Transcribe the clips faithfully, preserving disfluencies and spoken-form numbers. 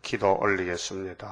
기도 올리겠습니다.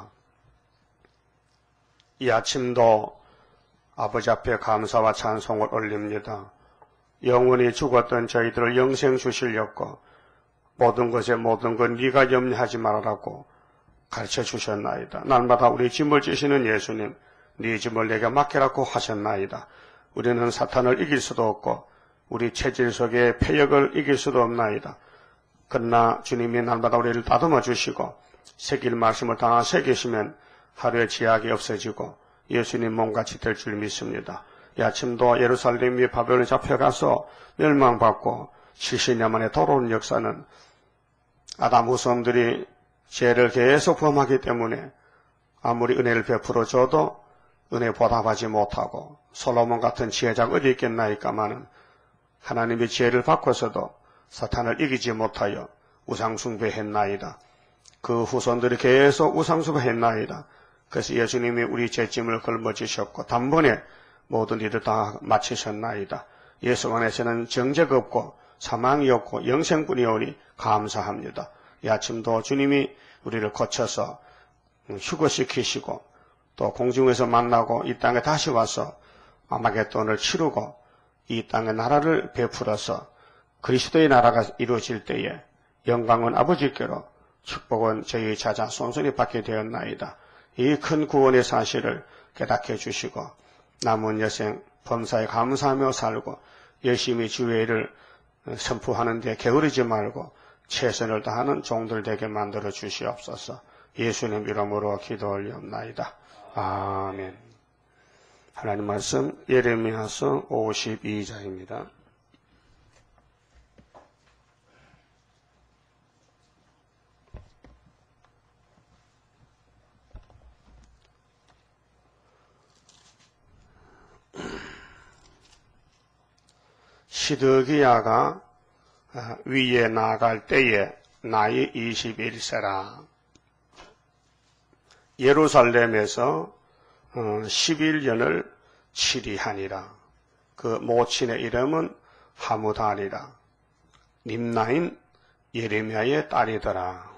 이 아침도 아버지 앞에 감사와 찬송을 올립니다. 영원히 죽었던 저희들을 영생 주시려고 모든 것에 모든 것 네가 염려하지 말아라고 가르쳐 주셨나이다. 날마다 우리 짐을 지시는 예수님, 네 짐을 내게 맡기라고 하셨나이다. 우리는 사탄을 이길 수도 없고 우리 체질 속의 폐역을 이길 수도 없나이다. 그러나 주님이 날마다 우리를 다듬어 주시고 새길 말씀을 다 새기시면 하루의 지약이 없어지고 예수님 몸같이 될 줄 믿습니다. 이 아침도 예루살렘이 바벨론에 잡혀가서 멸망받고 칠십 년 만에 돌아오는 역사는 아담 후손들이 죄를 계속 범하기 때문에 아무리 은혜를 베풀어 줘도 은혜 보답하지 못하고 솔로몬 같은 지혜자가 어디 있겠나이까마는 하나님의 지혜를 받고서도 사탄을 이기지 못하여 우상숭배했나이다. 그 후손들이 계속 우상숭배했나이다. 그래서 예수님이 우리 죄짐을 걸머지셨고 단번에 모든 일을 다 마치셨나이다. 예수 안에서는 정죄가 없고 사망이 없고 영생뿐이오니 감사합니다. 이 아침도 주님이 우리를 고쳐서 휴거시키시고 또 공중에서 만나고 이 땅에 다시 와서 아마겟돈을 치르고 이 땅의 나라를 베풀어서 그리스도의 나라가 이루어질 때에 영광은 아버지께로 축복은 저희 자자 손손이 받게 되었나이다. 이 큰 구원의 사실을 깨닫게 해주시고 남은 여생 범사에 감사하며 살고 열심히 주의 일을 선포하는 데 게으르지 말고 최선을 다하는 종들 되게 만들어 주시옵소서. 예수님 이름으로 기도 올리옵나이다. 아멘. 하나님 말씀 예레미야서 오십이 장입니다. 시드기야가 위에 나갈 때에 나이 이십일 세라. 예루살렘에서 십일 년을 치리하니라. 그 모친의 이름은 하무다니라. 림나인 예레미야의 딸이더라.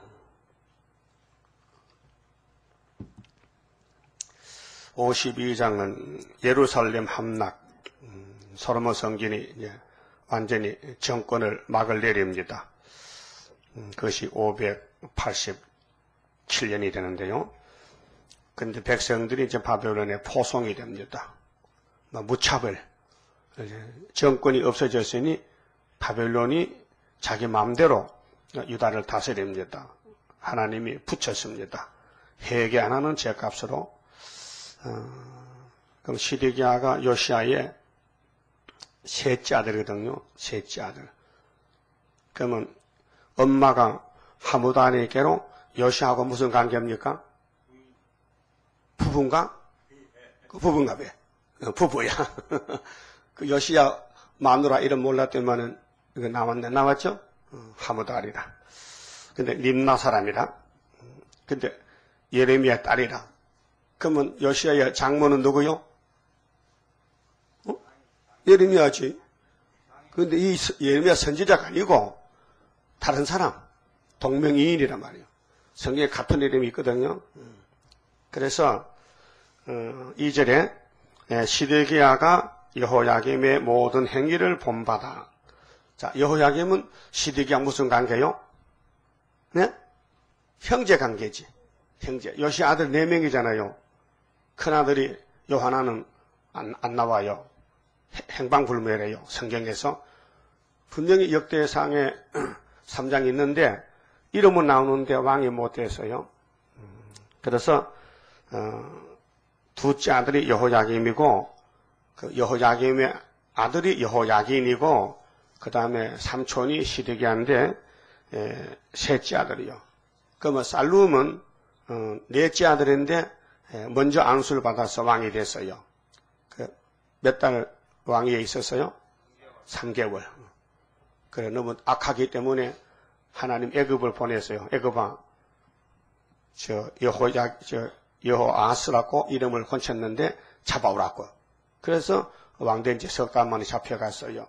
오십이 장은 예루살렘 함락, 솔로몬 성전이 이제 완전히 정권을 막을 내립니다. 그것이 오백팔십칠 년이 되는데요. 근데 백성들이 이제 바벨론에 포송이 됩니다. 무차별. 정권이 없어졌으니 바벨론이 자기 마음대로 유다를 다스립니다. 하나님이 붙였습니다. 회개 안 하는 죄값으로. 어, 그럼 시드기야가 요시야의 셋째 아들이거든요. 셋째 아들. 그러면 엄마가 하무다니께로 요시야하고 무슨 관계입니까? 부부인가? 그 부부인가 봐. 부부야. 그 요시야 마누라 이름 몰랐더니만은 이거 나왔네. 나왔죠? 어, 하무다리라. 근데 림나 사람이라. 근데 예레미야 딸이라. 그러면 요시야의 장모는 누구요? 예레미야지. 그런데 이 예레미야 선지자가 아니고 다른 사람, 동명이인이란 말이에요. 성경에 같은 이름이 있거든요. 그래서 어, 이 절에 시드기야가 여호야김의 모든 행위를 본받아. 자, 여호야김은 시드기야 무슨 관계요? 네? 형제 관계지. 형제. 요시야 아들 네 명이잖아요. 큰아들이 요하나는 안, 안 나와요. 행방불명이래요. 성경에서. 분명히 역대상에 삼 장이 있는데 이름은 나오는데 왕이 못 돼서요. 그래서 어, 둘째 아들이 여호야김이고 그 여호야김의 아들이 여호야긴이고 그 다음에 삼촌이 시드기야인데 에, 셋째 아들이요. 그러면 살룸은 어, 넷째 아들인데 에, 먼저 안수를 받아서 왕이 됐어요. 그 몇 달 왕위에 있었어요? 삼 개월. 그래 너무 악하기 때문에 하나님 애굽을 보냈어요. 애굽아, 저 여호야 저 여호아스라고 이름을 혼쳤는데 잡아오라고. 그래서 왕된 지 석 달 만에 잡혀갔어요.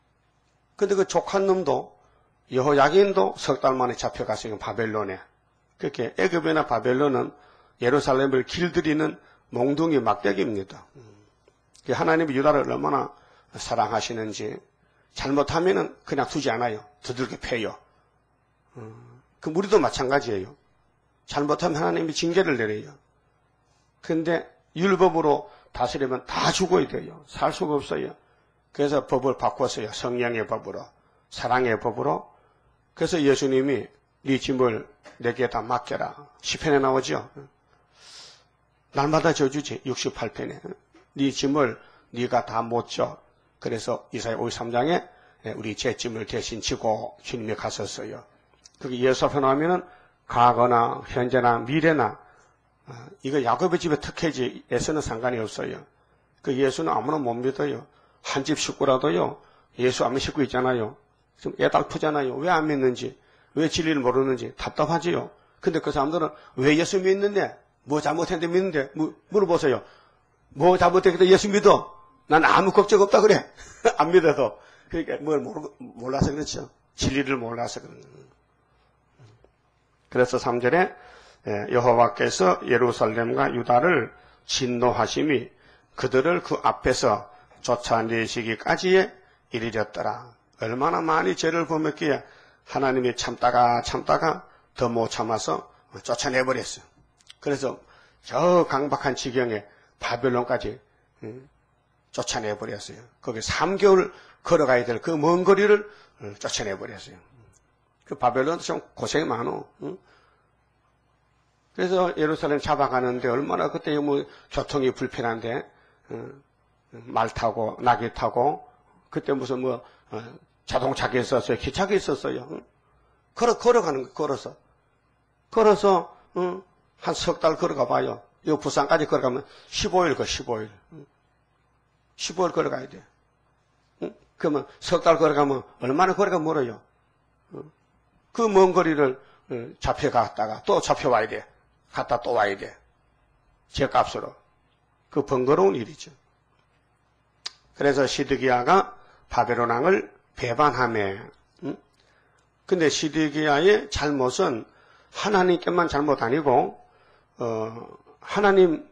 근데 그 족한 놈도 여호야긴도 석 달 만에 잡혀갔어요. 바벨론에. 그렇게 애굽이나 바벨론은 예루살렘을 길들이는 몽둥이 막대기입니다. 하나님이 유다를 얼마나 사랑하시는지 잘못하면은 그냥 두지 않아요. 두들겨 패요. 그 우리도 마찬가지예요. 잘못하면 하나님이 징계를 내려요. 그런데 율법으로 다스리면 다 죽어야 돼요. 살 수가 없어요. 그래서 법을 바꿨어요. 성령의 법으로, 사랑의 법으로. 그래서 예수님이 네 짐을 내게 다 맡겨라. 시편에 나오죠. 날마다 져주지. 육십팔 편에. 네 짐을 네가 다 못 져. 그래서 이사야 오십삼 장에 우리 제 짐을 대신 지고 주님이 갔었어요. 그게 예수 앞에 나오면은 과거나 현재나 미래나 이거 야곱의 집의 특혜지에서는 상관이 없어요. 그 예수는 아무나 못 믿어요. 한 집 식구라도요. 예수 안 믿는 식구 있잖아요. 좀 애달프잖아요. 왜 안 믿는지, 왜 진리를 모르는지 답답하지요. 근데 그 사람들은 왜 예수 믿는데, 뭐 잘못했는데 믿는데 물어보세요. 뭐 잘못했는데 예수 믿어? 난 아무 걱정 없다 그래. 안 믿어도. 그러니까 뭘 몰라서 그렇죠. 진리를 몰라서 그런 거예요. 그래서 삼 절에 여호와께서 예루살렘과 유다를 진노하심이 그들을 그 앞에서 쫓아내시기까지에 이르렀더라. 얼마나 많이 죄를 범했기에 하나님이 참다가 참다가 더 못 참아서 쫓아내버렸어요. 그래서 저 강박한 지경에 바벨론까지 쫓아내버렸어요. 거기 삼 개월 걸어가야 될 그 먼 거리를 쫓아내버렸어요. 그 바벨론도 좀 고생이 많어. 응? 그래서 예루살렘 잡아가는데 얼마나 그때 뭐 교통이 불편한데 응? 말 타고 나귀 타고 그때 무슨 뭐 어, 자동차가 있었어요. 기차가 있었어요. 응? 걸어 걸어가는 거 걸어서 걸어서 응? 한 석 달 걸어가 봐요. 이 부산까지 걸어가면 십오 일 거 십오 일. 응? 십오 일 걸어가야 돼. 응? 그러면 석 달 걸어가면 얼마나 거리가 멀어요. 그 먼 거리를 잡혀갔다가 또 잡혀와야 돼. 갔다 또 와야 돼. 제값으로. 그 번거로운 일이죠. 그래서 시드기야가 바벨론 왕을 배반하며 응? 근데 시드기야의 잘못은 하나님께만 잘못 아니고 어, 하나님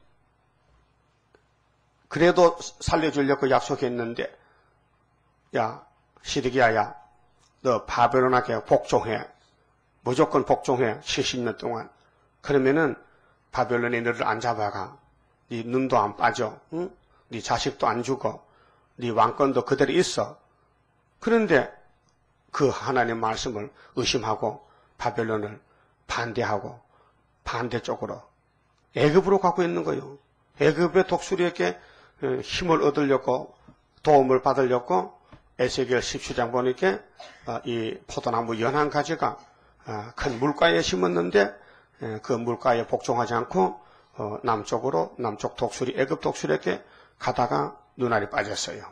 그래도 살려주려고 약속했는데 야 시드기야야 너 바벨론 왕에게 복종해. 무조건 복종해. 칠십 년 동안. 그러면은 바벨론이 너를 안 잡아가. 네 눈도 안 빠져. 응? 네 자식도 안 죽어. 네 왕권도 그대로 있어. 그런데 그 하나님 말씀을 의심하고 바벨론을 반대하고 반대쪽으로 애굽으로 가고 있는 거예요. 애굽의 독수리에게 힘을 얻으려고 도움을 받으려고 에스겔 십칠 장 보니까 이 포도나무 연한 가지가 큰 물가에 심었는데 그 물가에 복종하지 않고 남쪽으로 남쪽 독수리 애굽 독수리에게 가다가 눈알이 빠졌어요.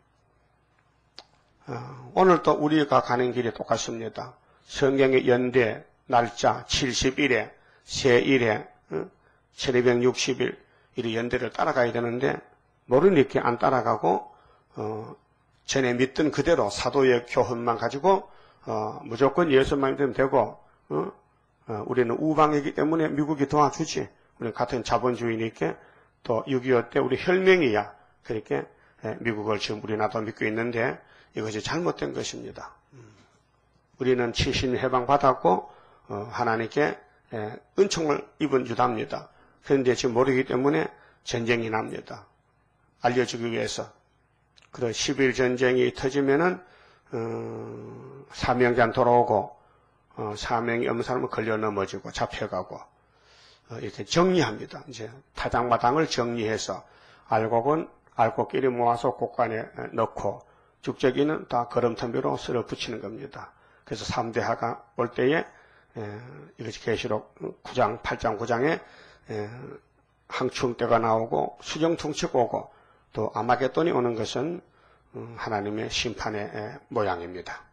오늘도 우리가 가는 길이 똑같습니다. 성경의 연대 날짜 칠십 일에 세일에 천이백육십 일 이 연대를 따라가야 되는데 모르니까 안 따라가고 어, 전에 믿던 그대로 사도의 교훈만 가지고 어, 무조건 예수만 믿으면 되고 어? 어, 우리는 우방이기 때문에 미국이 도와주지. 우리는 같은 자본주의니까 또 육이오 때 우리 혈맹이야. 그렇게 예, 미국을 지금 우리나라도 믿고 있는데 이것이 잘못된 것입니다. 음. 우리는 칠신 해방 받았고 어, 하나님께 예, 은총을 입은 유다입니다. 그런데 지금 모르기 때문에 전쟁이 납니다. 알려주기 위해서. 그래서 십 일 전쟁이 터지면은 어, 사명장 돌아오고 어, 사명이 없는 사람은 걸려 넘어지고 잡혀가고 어, 이렇게 정리합니다. 이제 타당마당을 정리해서 알곡은 알곡끼리 모아서 곳간에 넣고 죽저기는 다 거름터미로 쓸어 붙이는 겁니다. 그래서 삼 대하가 올 때에 에, 이것이 계시록 구 장, 팔 장, 구 장에 에, 항충대가 나오고 수정통치가 오고 또 아마겟돈이 오는 것은 음, 하나님의 심판의 에, 모양입니다.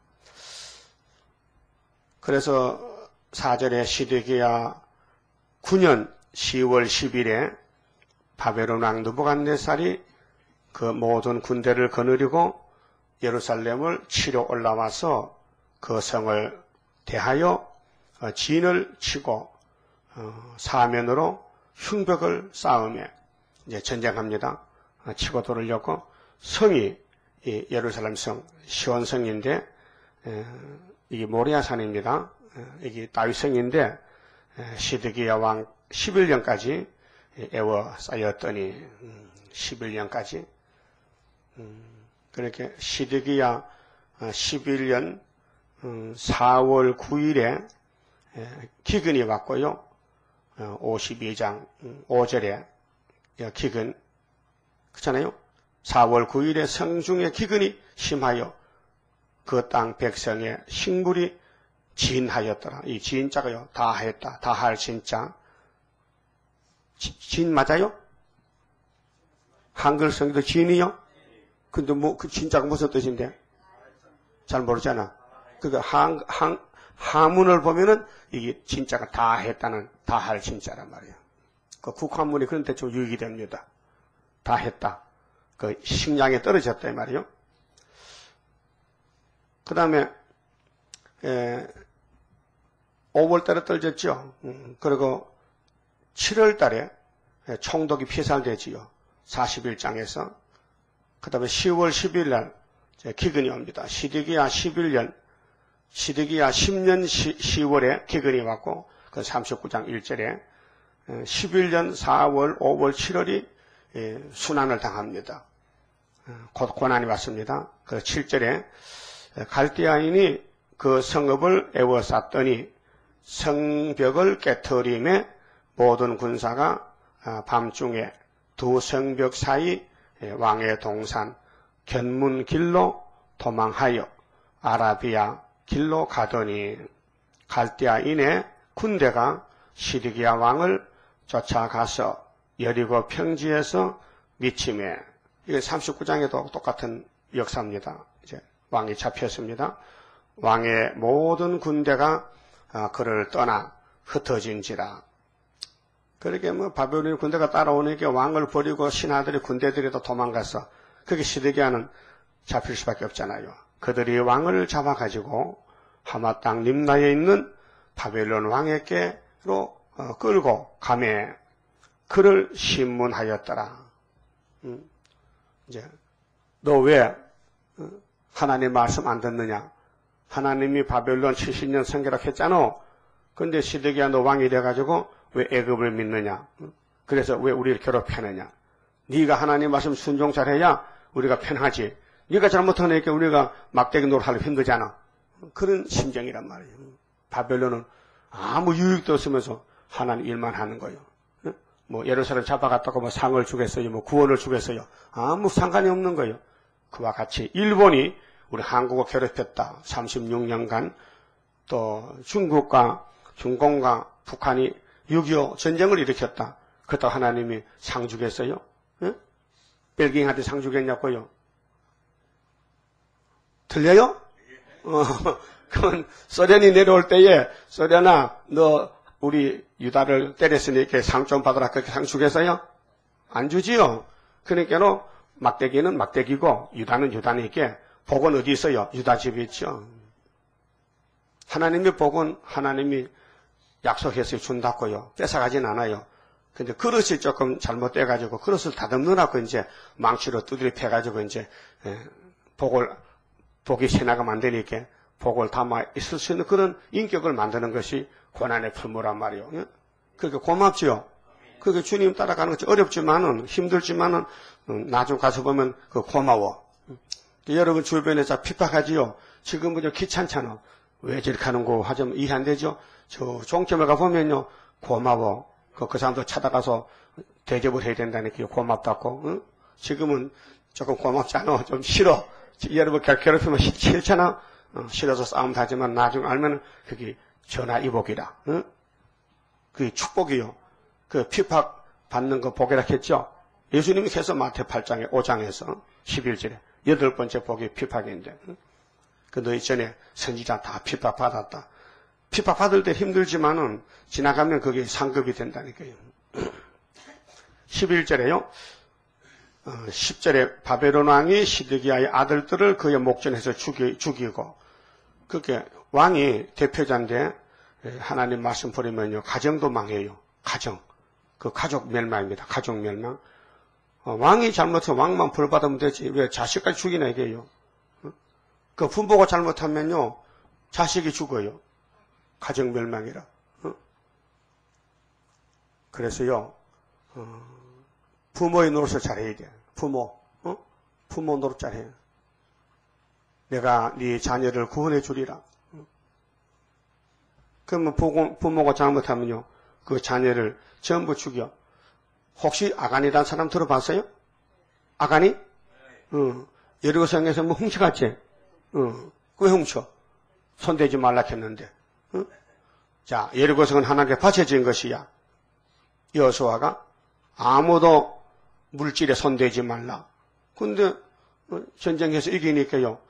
그래서 사 절에 시드기야 구 년 시월 십 일에 바벨론 왕 느부갓네살이 그 모든 군대를 거느리고 예루살렘을 치러 올라와서 그 성을 대하여 진을 치고 어, 사면으로 흉벽을 쌓으며 이제 전쟁합니다. 어, 치고 돌으려고 성이 이 예루살렘 성 시온성인데 에, 이게 모리아산입니다. 에, 이게 다윗성인데 에, 시드기야 왕 십일 년까지 에워싸였더니 음, 십일 년까지 음, 그렇게 시드기야 십일 년 음, 사월 구일에 에, 기근이 왔고요. 어, 오십이 장 음, 오 절에 기근 그렇잖아요. 사월 구일에 성중에 기근이 심하여 그 땅 백성의 식물이 진하였더라. 이 진자가요. 다했다. 다할 진자. 지, 진 맞아요? 한글 성기도 진이요? 근데 뭐 그 진자가 무슨 뜻인데? 잘 모르잖아. 그러니까 한, 한, 하문을 보면은 이게 진자가 다했다는 다할 진자란 말이에요. 그 국한문이 그런데 좀 유익이 됩니다. 다했다. 그 식량에 떨어졌다 이 말이에요. 그 다음에 오월달에 떨어졌죠. 음, 그리고 칠월달에 총독이 피살되지요. 사십일 장에서. 그 다음에 시월 십일날 기근이 옵니다. 시드기야 십일 년, 시드기야 십 년 시월에 기근이 왔고 그 삼십구 장 일 절에 십일 년 사월, 오월, 칠월이 순환을 당합니다. 곧 고난이 왔습니다. 그 칠 절에 갈대아인이 그 성읍을 에워쌌더니 성벽을 깨트리매 모든 군사가 밤중에 두 성벽 사이 왕의 동산 견문 길로 도망하여 아라비아 길로 가더니 갈대아인의 군대가 시드기야 왕을 쫓아가서 여리고 평지에서 미침해. 이게 삼십구 장에도 똑같은 역사입니다. 이제 왕이 잡혔습니다. 왕의 모든 군대가 그를 떠나 흩어진지라. 그렇게 뭐 바벨론 군대가 따라오니까 왕을 버리고 신하들이 군대들이 또 도망가서 그게 시드기야는 잡힐 수밖에 없잖아요. 그들이 왕을 잡아가지고 하마 땅 림나에 있는 바벨론 왕에게로 끌고 가매 그를 신문하였더라. 음, 이제 너 왜 하나님 말씀 안 듣느냐? 하나님이 바벨론 칠십 년 성결하게 했잖아. 근데 시드기야 너 왕이 돼가지고 왜 애굽을 믿느냐? 그래서 왜 우리를 괴롭히느냐? 네가 하나님 말씀 순종 잘해야 우리가 편하지. 네가 잘못하니까 우리가 막대기 노릇하기 힘들잖아. 그런 심정이란 말이에요. 바벨론은 아무 유익도 없으면서 하나님 일만 하는 거예요. 뭐 예루살렘 잡아갔다고 뭐 상을 주겠어요, 뭐 구원을 주겠어요. 아무 상관이 없는 거예요. 그와 같이 일본이 우리 한국을 괴롭혔다. 삼십육 년간 또 중국과 중공과 북한이 육이오 전쟁을 일으켰다. 그렇다고 하나님이 상 주겠어요? 예? 벨기행한테 상 주겠냐고요? 틀려요? 어, 그건 소련이 내려올 때에 소련아 너 우리 유다를 때렸으니까 상 좀 받으라 그렇게 상 주겠어요? 안 주지요. 그러니까는 막대기는 막대기고 유다는 유다니까 복은 어디 있어요? 유다 집에 있죠. 하나님의 복은 하나님이 약속해서 준다고요. 뺏어가진 않아요. 근데 그릇이 조금 잘못돼가지고 그릇을 다듬느라고 이제 망치로 두드려 패가지고 이제 복을 복이 새나가면 안 되니까 복을 담아 있을 수 있는 그런 인격을 만드는 것이 고난의 풀무란 말이요. 그러니까 고맙지요. 그게 주님 따라가는 것이 어렵지만은 힘들지만은 나중 가서 보면 그 고마워. 여러분 주변에서 핍박하지요. 지금 그저 귀찮잖아. 왜 저렇게 하는 거 하자면 이해 안 되죠. 저 종점을 가 보면요 고마워. 그, 그 사람도 찾아가서 대접을 해야 된다니까 고맙다고. 응? 지금은 조금 고맙지 않아. 좀 싫어. 여러분 괴롭히면 싫잖아. 어, 싫어서 싸움도 하지만 나중에 알면 그게 전화이복이다. 응? 그게 축복이요. 그 핍박 받는 거 복이라 했죠. 예수님이 계속 마태 팔 장에 오 장에서 십일 절에 여덟 번째 복이 핍박인데 응? 그 너희 전에 선지자 다 핍박 받았다. 핍박 받을 때 힘들지만은 지나가면 그게 상급이 된다니까요. 십일 절에요. 어, 십 절에 바벨론 왕이 시드기야의 아들들을 그의 목전에서 죽이, 죽이고 그게 왕이 대표자인데 하나님 말씀 버리면요, 가정도 망해요. 가정. 그 가족 멸망입니다. 가족 멸망. 어, 왕이 잘못해서 왕만 벌받으면 되지. 왜 자식까지 죽이나 이게요. 어? 그 부모가 잘못하면요, 자식이 죽어요. 가정 멸망이라. 어? 그래서요, 어, 부모의 노릇을 잘해야 돼. 부모. 어? 부모 노릇 잘해. 내가 네 자녀를 구원해 주리라. 어? 그러면 부모가 잘못하면요, 그 자녀를 전부 죽여. 혹시 아간이라는 사람 들어봤어요? 아간이? 어. 여리고성에서 뭐 훔쳐갔지? 어. 왜 훔쳐? 손대지 말라 했는데. 어? 자, 여리고성은 하나님께 바쳐진 것이야. 여호수아가 아무도 물질에 손대지 말라. 근데 어, 전쟁에서 이기니까요,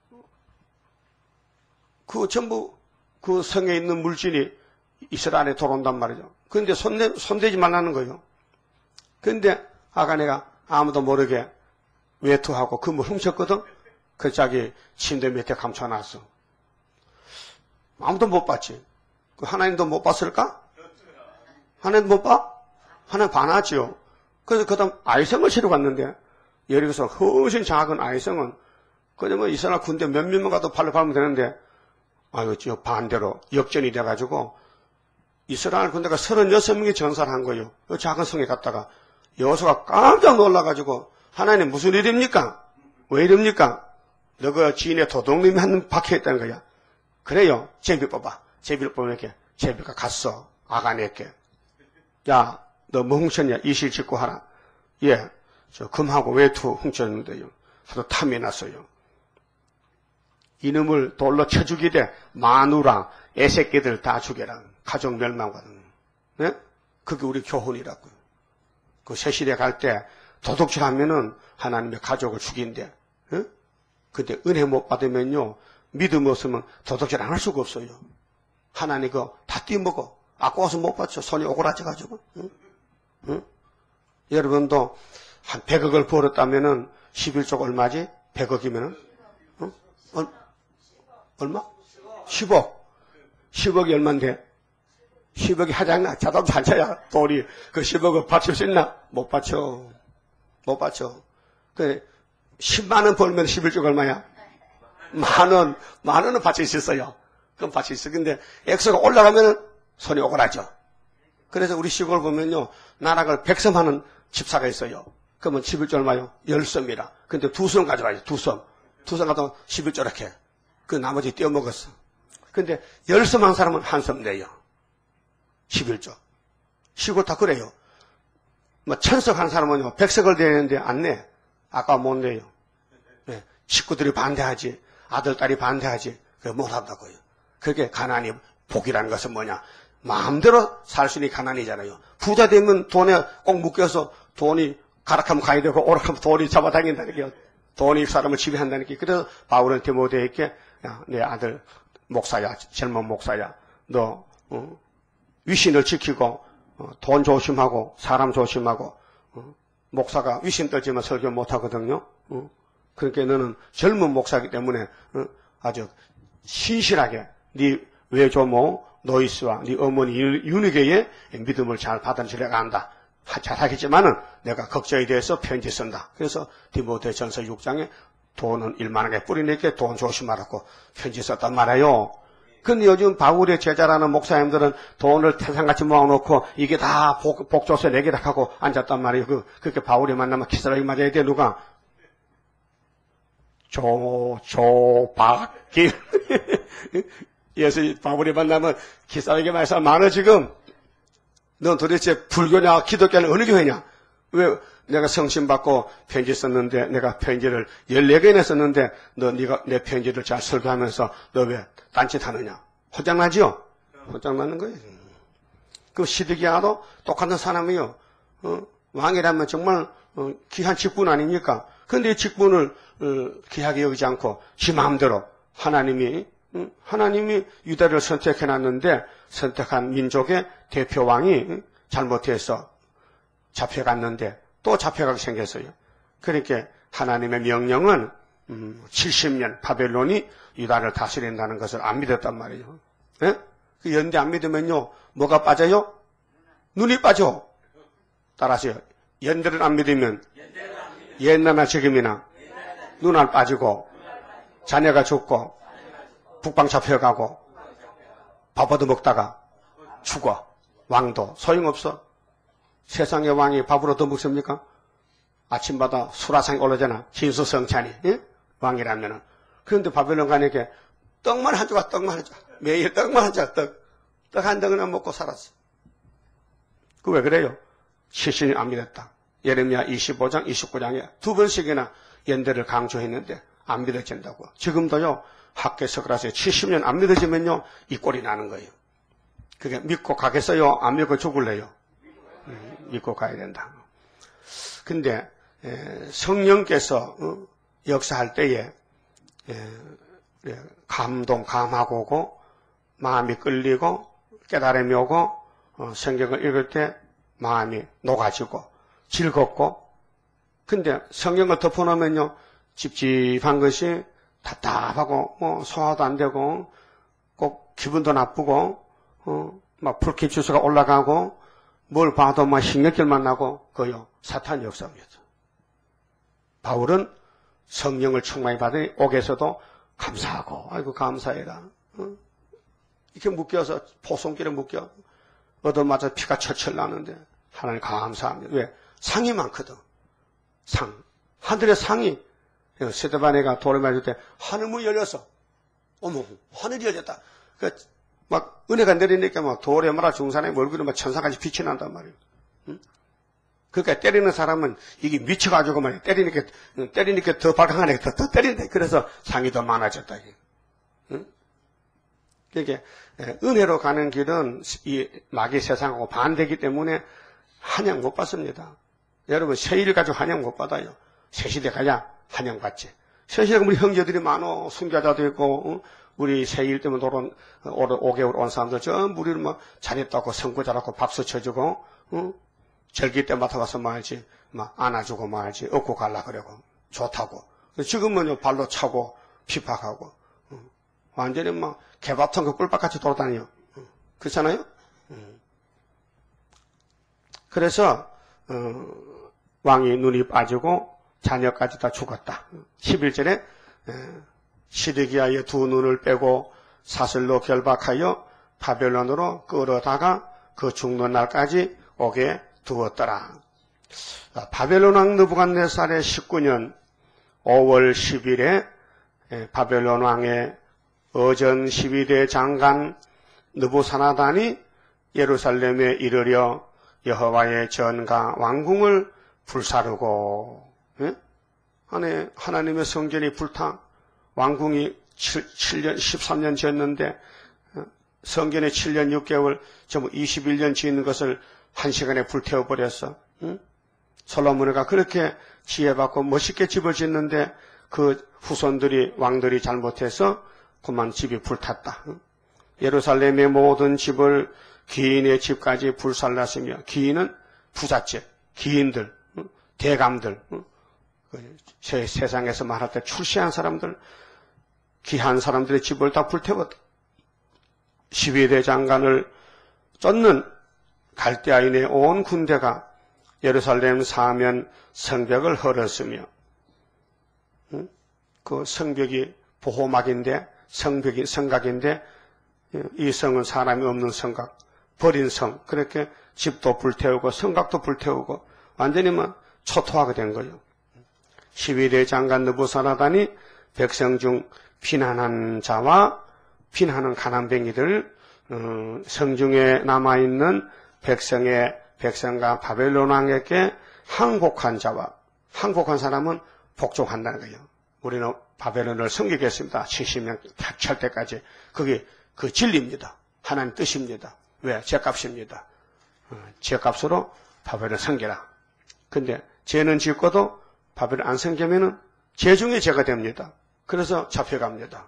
그 전부 그 성에 있는 물질이 이스라엘에 들어온단 말이죠. 그런데 손대, 손대지 말라는 거예요. 근데 아가네가 아무도 모르게 외투하고 금을 훔쳤거든. 그 자기 침대 밑에 감춰놨어. 아무도 못 봤지. 그 하나님도 못 봤을까? 하나님 못 봐? 하나님 반하지요. 그래서 그 다음 아이성을 치러 갔는데, 여기서 훨씬 작은 아이성은 그냥 뭐 이스라엘 군대 몇 명만 가도 발로 밟으면 되는데, 아유, 저 반대로 역전이 돼가지고 이스라엘 군대가 서른여섯 명이 전사를 한 거예요. 그 작은 성에 갔다가 여호수아가 깜짝 놀라가지고, 하나님 무슨 일입니까? 왜 이럽니까? 너가 지인의 도둑님이 한 박혀있다는 거야. 그래요. 제비 뽑아. 제비를 뽑으면 이렇게 제비가 갔어. 아간에게. 야, 너 뭐 훔쳤냐? 이실 짓고 하라. 예, 저 금하고 외투 훔쳤는데요. 하도 탐이 났어요. 이놈을 돌로 쳐 죽이되 마누라, 애새끼들 다 죽여라. 가족 멸망하거든. 예? 그게 우리 교훈이라고요. 그 세실에 갈 때 도둑질 하면은 하나님의 가족을 죽인대. 예? 근데 은혜 못 받으면요, 믿음 없으면 도둑질 안 할 수가 없어요. 하나님 그거 다 띄먹어. 아까워서 못 받죠. 손이 오그라져가지고. 응? 응? 여러분도 한 백억을 벌었다면은 십일조가 얼마지? 백억이면은? 응? 얼, 얼마? 십억. 십억이 얼만데? 십억이 하장나. 자동차 한 차야. 돈이. 그 십억을 받칠 수 있나? 못 받쳐. 못 받쳐. 그, 십만 원 벌면 십일조가 얼마야? 만 원. 만 원은 받칠 수 있어요. 그럼 받칠 수 있어. 근데 액수가 올라가면은 손이 오그라져. 그래서 우리 시골 보면요, 나락을 백섬 하는 집사가 있어요. 그러면 십일조 얼마요? 열섬이라. 근데 두 섬 가져가야지, 두 섬. 두 섬 가져가 십일조 이렇게. 그 나머지 떼어먹었어. 근데 열섬 한 사람은 한 섬 내요. 십일조. 시골 다 그래요. 뭐 천석 한 사람은요, 백석을 내는데 안 내. 아까 못 내요. 네. 식구들이 반대하지. 아들, 딸이 반대하지. 그거 못 한다고요. 그게 가난이, 복이라는 것은 뭐냐. 마음대로 살 수 있는 가난이잖아요. 부자 되면 돈에 꼭 묶여서 돈이 가락하면 가야 되고 오락하면 돈이 잡아당긴다는 게, 돈이 사람을 지배한다는 게. 그래서 바울은 디모데에게, 야, 내 아들 목사야, 젊은 목사야, 너 어, 위신을 지키고 어, 돈 조심하고 사람 조심하고, 어, 목사가 위신 떨지만 설교 못하거든요. 어, 그러니까 너는 젊은 목사이기 때문에 어, 아주 신실하게 네 외조모 노이스와 네 어머니 유니게의 믿음을 잘 받아들여 간다. 잘하겠지만은 내가 걱정이 돼서 편지 쓴다. 그래서 디모데 전서 육 장에 돈은 일만하게 뿌리내게 돈 조심하라고 편지 썼단 말이에요. 근데 요즘 바울의 제자라는 목사님들은 돈을 태산같이 모아놓고 이게 다 복, 복조서 내기라 하고 앉았단 말이에요. 그, 그렇게 바울이 만나면 기사라기 맞아야 돼, 누가? 조, 조, 박, 기. 예수 바울이 만나면 기사에게 말해서 많아 지금. 넌 도대체 불교냐 기독교냐 어느 교회냐? 왜 내가 성신 받고 편지 썼는데 내가 편지를 열네 개나 썼는데 너 네가 내 편지를 잘 설교하면서 너 왜 딴짓하느냐? 허장나지요? 허장나는 거예요. 그 시드기야도 똑같은 사람이요. 어? 왕이라면 정말 어, 귀한 직분 아닙니까? 그런데 이 직분을 어, 귀하게 여기지 않고 지 마음대로 하나님이 하나님이 유다를 선택해놨는데 선택한 민족의 대표 왕이 잘못해서 잡혀갔는데 또 잡혀가게 생겼어요. 그러니까 하나님의 명령은 음, 칠십 년 바벨론이 유다를 다스린다는 것을 안 믿었단 말이에요. 네? 그 연대 안 믿으면요, 뭐가 빠져요? 눈이 빠져. 따라서요, 연대를 안 믿으면 옛날나 지금이나 눈 안 빠지고 자녀가 죽고 북방 잡혀가고 밥 얻어먹다가 죽어. 왕도 소용없어. 세상의 왕이 밥으로 더 먹습니까? 아침마다 수라상이 올라잖아. 진수성찬이. 예? 왕이라면은. 그런데 바벨론 가니까 떡만 한 조각, 떡만 한 조각. 매일 떡만 한 조각, 떡. 떡 한 덩이나 먹고 살았어. 그 왜 그래요? 시신이 안 믿었다. 예레미야 이십오 장, 이십구 장에 두 번씩이나 연대를 강조했는데 안 믿어진다고. 지금도요, 학교에서 그래서 칠십 년 안 믿어지면요, 이 꼴이 나는 거예요. 그게 믿고 가겠어요? 안 믿고 죽을래요? 음, 믿고 가야 된다. 근데 에, 성령께서 어, 역사할 때에 에, 에, 감동, 감하고 오고 마음이 끌리고 깨달음이 오고 어, 성경을 읽을 때 마음이 녹아지고 즐겁고, 근데 성경을 덮어놓으면요, 찝찝한 것이 답답하고 뭐 소화도 안 되고 꼭 기분도 나쁘고 어, 막 불쾌 지수가 올라가고 뭘 봐도 막 신경질만 나고 그요 사탄 역사입니다. 바울은 성령을 충만히 받으니 옥에서도 감사하고 아이고 감사해라. 어? 이렇게 묶여서 포송길에 묶여 얻어맞아 피가 철철 나는데 하나님 감사합니다. 왜? 상이 많거든. 상. 하늘의 상이 스데반에가 돌을 맞을 때 하늘문이 열렸어. 어머, 하늘이 열렸다. 그 막 은혜가 내리니까 막 돌에 말아 중산에 얼굴에 막 천사같이 빛이 난단 말이에요. 응? 그러니까 때리는 사람은 이게 미쳐가지고 말이야. 때리니까 때리니까 더 발강하네, 더, 더 때린다. 그래서 상이 더 많아졌다. 응? 그러니까 은혜로 가는 길은 이 마귀 세상하고 반대이기 때문에 한양 못 받습니다. 여러분 세일 가지고 한양 못 받아요. 새시대 가야 한양 받지. 새시대가 우리 형제들이 많어. 순교자도 있고 어? 우리 세일 때문에 오른 오 개월 온 사람들 전부 우리를 막 잘했다고 성구 잘하고 박수 쳐주고 어? 절기 때 맡아가서 말지 막 안아주고 말지 업고 갈라 그러고 좋다고. 지금은요 발로 차고 피박하고 어? 완전히 막 개밥통 그 꿀밥같이 돌아다녀요. 어? 그렇잖아요? 어. 그래서 어, 왕이 눈이 빠지고 자녀까지 다 죽었다. 십일 절에 에, 시드기야의 두 눈을 빼고 사슬로 결박하여 바벨론으로 끌어다가 그 죽는 날까지 오게 두었더라. 바벨론 왕 느부갓네살의 십구 년 오월 십일에 바벨론 왕의 어전 십이 대 장관 느부사나단이 예루살렘에 이르려 여호와의 전가 왕궁을 불사르고, 예? 안에 하나님의 성전이 불타 왕궁이 칠 년, 십삼 년 지었는데 성전에 칠 년 육 개월, 전부 이십일 년 지은 것을 한 시간에 불태워버렸어. 응? 솔로몬이가 그렇게 지혜받고 멋있게 집을 짓는데 그 후손들이, 왕들이 잘못해서 그만 집이 불탔다. 응? 예루살렘의 모든 집을 기인의 집까지 불살랐으며, 기인은 부잣집, 기인들, 응? 대감들, 응? 세, 세상에서 말할 때 출세한 사람들, 귀한 사람들의 집을 다 불태웠다. 십이 대 장관을 쫓는 갈대아인의 온 군대가 예루살렘 사면 성벽을 헐었으며, 응? 그 성벽이 보호막인데, 성벽이 성곽인데, 이 성은 사람이 없는 성곽, 버린 성, 그렇게 집도 불태우고 성곽도 불태우고 완전히 뭐 초토화가 된 거예요. 십이 대 장관 느부사라단이 백성 중 피난한 자와 피난하는 가난뱅이들, 어, 성중에 남아있는 백성의 백성과 바벨론 왕에게 항복한 자와, 항복한 사람은 복종한다는 거예요. 우리는 바벨론을 섬기겠습니다. 칠십 년 찰 때까지. 그게 그 진리입니다. 하나님 뜻입니다. 왜? 죄값입니다. 어, 죄값으로 바벨론 섬겨라. 근데 죄는 짓고도 바벨론 안 섬기면은 죄 중에 죄가 됩니다. 그래서 잡혀갑니다.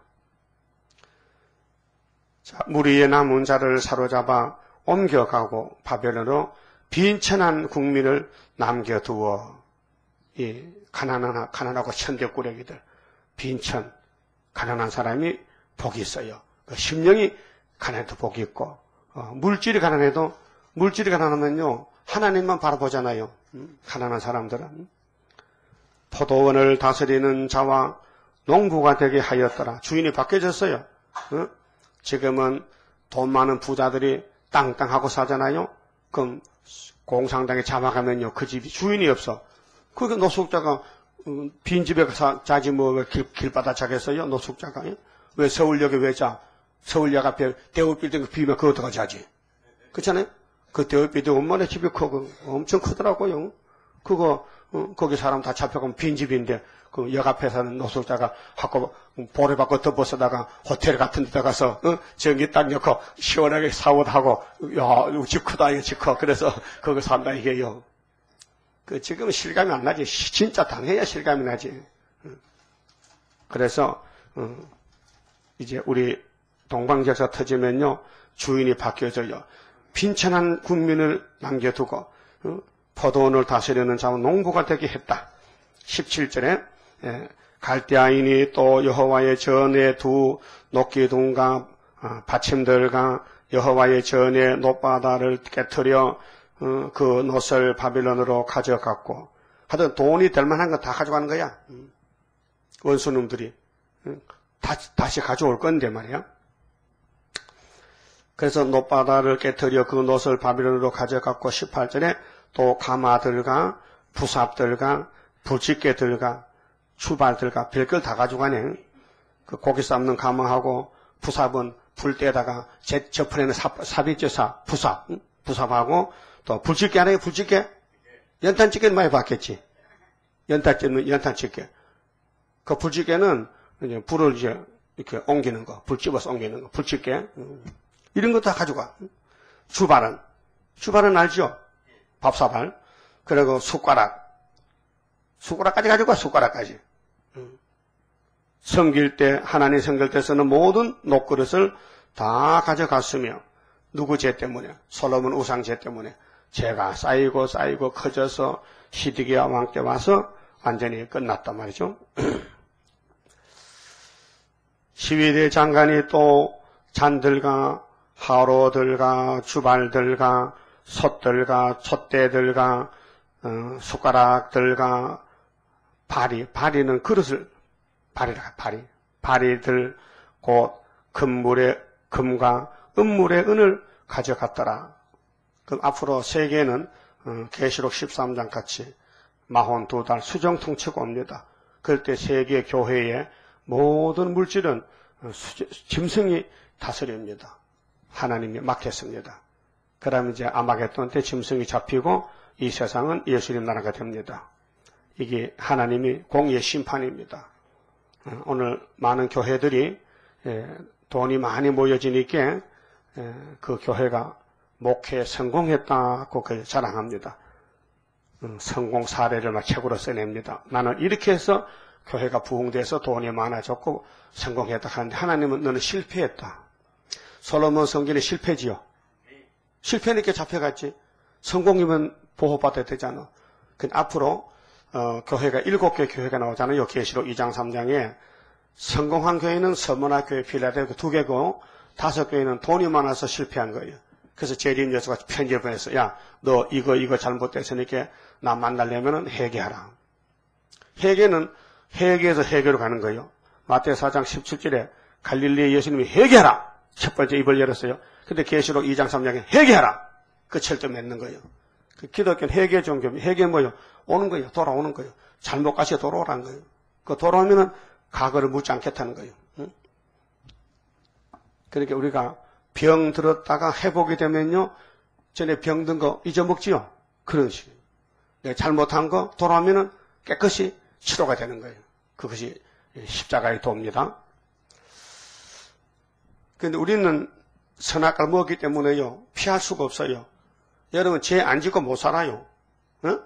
자, 무리의 남은 자를 사로잡아 옮겨가고 바벨론으로 빈천한 국민을 남겨두어, 이 가난한, 가난하고 천대꾸러기들, 빈천, 가난한 사람이 복이 있어요. 그 심령이 가난해도 복이 있고, 어, 물질이 가난해도, 물질이 가난하면요, 하나님만 바라보잖아요. 음, 가난한 사람들은. 포도원을 다스리는 자와 농부가 되게 하였더라. 주인이 바뀌어졌어요. 어? 지금은 돈 많은 부자들이 땅땅하고 사잖아요. 그럼 공상당에 잡아가면요, 그 집이 주인이 없어. 그러니까 노숙자가 음, 빈집에 가서 자지 뭐 길, 길바닥 자겠어요? 노숙자가. 왜 서울역에 왜 자? 서울역 앞에 대우빌딩 비면 그거 가 자지. 그렇잖아요? 그 대우빌딩 엄마네 집이 크고 엄청 크더라고요. 그거 어, 거기 사람 다 잡혀가면 빈집인데 그 역 앞에 사는 노숙자가 하고 보레 받고 덮어서다가 호텔 같은 데 가서 어? 전기 딱 넣고 시원하게 샤워하고 야 집 크다 이거 집 커. 그래서 거기 산다 이게요. 그 지금은 실감이 안 나지. 진짜 당해야 실감이 나지. 그래서 어, 이제 우리 동방제사 터지면요 주인이 바뀌어져요. 빈천한 국민을 남겨두고 어, 포도원을 다스리는 자와 농부가 되게 했다. 십칠 절에 예, 갈대아인이 또 여호와의 전에 두 녹기둥과 어, 받침들과 여호와의 전에 놋바다를 깨트려 어, 그 놋을 바빌론으로 가져갔고 하여튼 돈이 될 만한 거 다 가져가는 거야. 음. 원수놈들이 음. 다, 다시 가져올 건데 말이야. 그래서 놋바다를 깨트려 그 놋을 바빌론으로 가져갔고 십팔 절에 또 가마들과 부삽들과 부집개들과 추발들과 별걸 다 가져가네. 그 고기 삶는 가마하고 부삽은 불 때다가 제, 저풀에는 삽입죠, 삽, 부삽, 응? 부삽하고 또 불집개 하나요, 불집개? 연탄집게는 많이 봤겠지. 연탄집는 연탄집게. 그 불집게는 이제 불을 이제 이렇게 옮기는 거, 불 집어서 옮기는 거, 불집게. 응. 이런 거 다 가져가. 주발은, 주발은 알죠? 밥사발. 그리고 숟가락. 숟가락까지 가져가, 숟가락까지. 섬길 때, 하나님 섬길 때 쓰는 모든 녹그릇을 다 가져갔으며, 누구 죄 때문에? 솔로몬 우상 죄 때문에. 죄가 쌓이고 쌓이고 커져서 시드기야 왕 때 와서 완전히 끝났단 말이죠. 시위대 장관이 또 잔들과 하로들과 주발들과 솥들과 촛대들과 어, 숟가락들과 바리, 바리는 그릇을 바리라, 바리, 바리들 곧 금물의 금과 은물의 은을 가져갔더라. 그럼 앞으로 세계는 어, 계시록 십삼 장 같이 마혼 두 달 수정 통치가 옵니다. 그럴 때 세계 교회의 모든 물질은 어, 수, 짐승이 다스립니다. 하나님이 맡겼습니다. 그러면 이제 아마겟돈 때 짐승이 잡히고 이 세상은 예수님 나라가 됩니다. 이게 하나님이 공의 심판입니다. 오늘 많은 교회들이 돈이 많이 모여지니까 그 교회가 목회에 성공했다고 자랑합니다. 성공 사례를 막 책으로 써냅니다. 나는 이렇게 해서 교회가 부흥돼서 돈이 많아졌고 성공했다 하는데 하나님은 너는 실패했다. 솔로몬 성전이 실패지요. 실패니까 잡혀갔지. 성공이면 보호받아야 되잖아. 근데 앞으로 어, 교회가 일곱 개 교회가 나오잖아요. 계시록 이 장 삼 장에 성공한 교회는 서머나 교회, 필라델피아 두 개고 다섯 교회는 돈이 많아서 실패한 거예요. 그래서 재림 예수가 편지를 보냈어. 야, 너 이거 이거 잘못됐으니까 나 만나려면은 회개하라. 회개는 회개에서 회개로 가는 거예요. 마태오 사 장 십칠 절에 갈릴리의 예수님이 회개하라. 첫 번째 입을 열었어요. 근데 계시록 이 장 삼 장에 회개하라. 그 철도 맺는 거예요. 그 기독교는 회개 종교입니다. 회개 뭐예요? 오는 거예요. 돌아오는 거예요. 잘못까지 돌아오라는 거예요. 그 돌아오면은 과거를 묻지 않겠다는 거예요. 응? 그러니까 우리가 병 들었다가 회복이 되면요. 전에 병 든 거 잊어먹지요. 그런 식이에요. 내가 잘못한 거 돌아오면은 깨끗이 치료가 되는 거예요. 그것이 십자가의 도입니다. 그런데 우리는 선악과를 먹기 때문에요. 피할 수가 없어요. 여러분 죄 안 짓고 못 살아요. 어?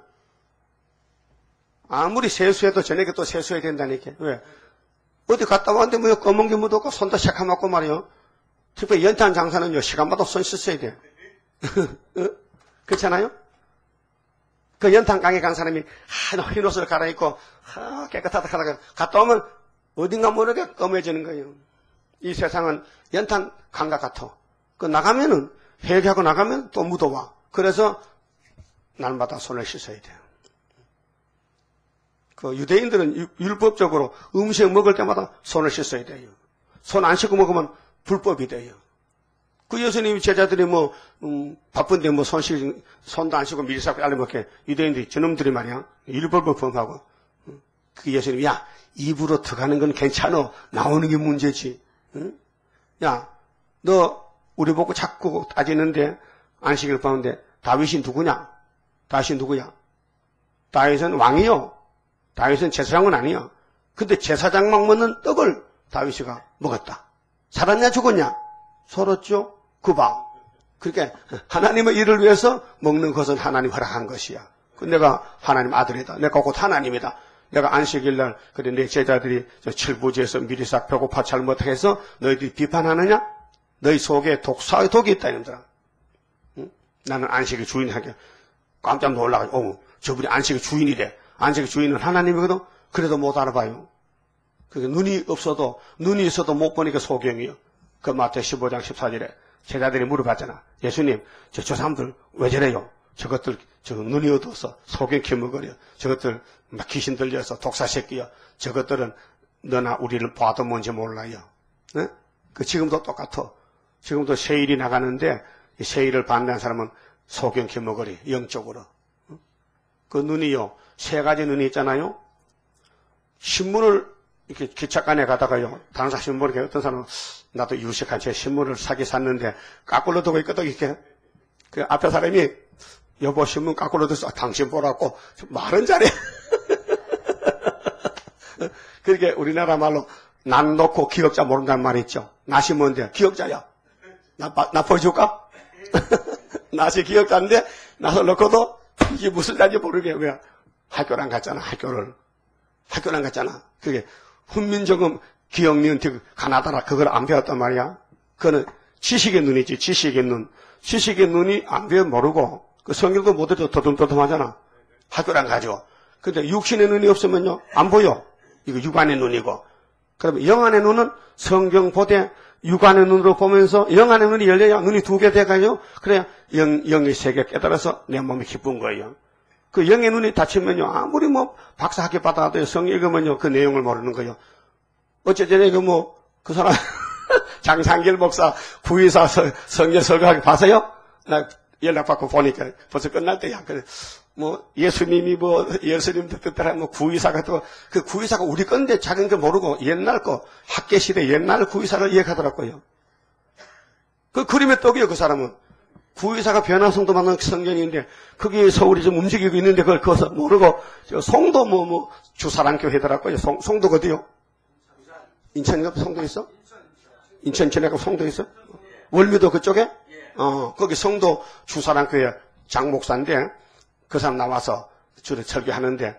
아무리 세수해도 저녁에 또 세수해야 된다니까. 왜? 어디 갔다 왔는데 뭐 검은 게 묻었고 손도 새카맣고 말이요. 특별히 연탄 장사는요. 시간마다 손 씻어야 돼요. 어? 그렇잖아요? 그 연탄 강에 간 사람이 흰 옷을 갈아입고 하, 깨끗하다 하다가 갔다 오면 어딘가 모르게 검해지는 거예요. 이 세상은 연탄 강과 같아. 그 나가면은, 회개하고 나가면 또 묻어와. 그래서 날마다 손을 씻어야 돼요. 그 유대인들은 율법적으로 음식 먹을 때마다 손을 씻어야 돼요. 손 안 씻고 먹으면 불법이 돼요. 그 예수님 제자들이 뭐, 음, 바쁜데 뭐 손 씻, 손도 안 씻고 미리 싹 알려 먹게 유대인들이 저놈들이 말이야. 율법을 범하고. 그 예수님, 야, 입으로 들어가는 건 괜찮아. 나오는 게 문제지. 응? 야, 너 우리 보고 자꾸 따지는데 안식일 봤는데 다윗이 누구냐? 다윗이 누구야? 다윗은 왕이요. 다윗은 제사장은 아니야. 근데 제사장만 먹는 떡을 다윗이가 먹었다. 살았냐 죽었냐? 살았죠. 그 봐. 그러니까 하나님의 일을 위해서 먹는 것은 하나님 허락한 것이야. 그 내가 하나님 아들이다. 내가 곧 하나님이다. 내가 안식일 날 그래 내 제자들이 저 칠부지에서 미리 싹 배고파 잘못하게 해서 너희들이 비판하느냐? 너희 속에 독사의 독이 있다 이놈들아. 응? 나는 안식일 주인하게 깜짝 놀라가지고 어머 저분이 안식일 주인이래. 안식일 주인은 하나님이거든. 그래도 못 알아봐요. 그게 눈이 없어도 눈이 있어도 못 보니까 소경이요. 그 마태 십오 장 십사 절에 제자들이 물어봤잖아. 예수님 저, 저 사람들 왜 저래요? 저것들 저 눈이 어두워서 소경 키먹으려. 저것들 막 귀신 들려서 독사 새끼야. 저것들은 너나 우리를 봐도 뭔지 몰라요. 네? 그 지금도 똑같아. 지금도 세일이 나가는데 이 세일을 반대한 사람은 소경 키먹으리 영적으로. 그 눈이요 세 가지 눈이 있잖아요. 신문을 이렇게 기차간에 가다가요 다른 사람 신문 보니까 어떤 사람은 나도 유식한 채 신문을 사기 샀는데 까꿀로 두고 있거든 이렇게. 그 앞에 사람이 여보 신문 까꿀로 뒀어. 당신 보라고 말은 잘해. 그렇게 우리나라 말로 난 놓고 기억자 모른다는 말이 있죠. 낫이 뭔데? 기억자야. 나, 나 보여줄까? 낫이 기억자인데 낫을 놓고도 이게 무슨 자인지 모르게 왜 학교를 안 갔잖아. 학교를. 학교를 안 갔잖아. 그게 훈민정음 기억니은 가나다라 그걸 안 배웠단 말이야. 그거는 지식의 눈이지. 지식의 눈. 지식의 눈이 안 배워 모르고 그 성경도 못 해도 더듬더듬하잖아. 학교를 안 가죠. 근데 육신의 눈이 없으면요 안 보여. 이거 육안의 눈이고. 그러면 영안의 눈은 성경 보되 육안의 눈으로 보면서 영안의 눈이 열려야 눈이 두 개 돼가요. 그래야 영, 영의 세계 깨달아서 내 몸이 기쁜 거예요. 그 영의 눈이 닫히면요 아무리 뭐 박사학위 받아도 성경 읽으면요 그 내용을 모르는 거예요. 어쨌든 그 뭐 그 사람 장상길 목사 구의사 성경 설교하기 봐서요. 나 연락받고 보니까 벌써 끝날 때야. 그래 뭐 예수님이 뭐 예수님도 뜻대로 뭐 구의사가 또 그 구의사가 우리 건데 작은 거 모르고 옛날 거 학계 시대 옛날 구의사를 이해하더라고요. 그 그림의 떡이요 그 사람은. 구의사가 변화성도 만난 성경인데 거기에 서울이 좀 움직이고 있는데 그걸 그것을 모르고 저 송도 뭐 뭐 주사랑교회더라고요. 송, 송도 어디요? 인천인가 송도 있어? 인천 지나가 송도 있어? 월미도 그쪽에? 어 거기 송도 주사랑교회 장목사인데 그 사람 나와서 주로 설교하는데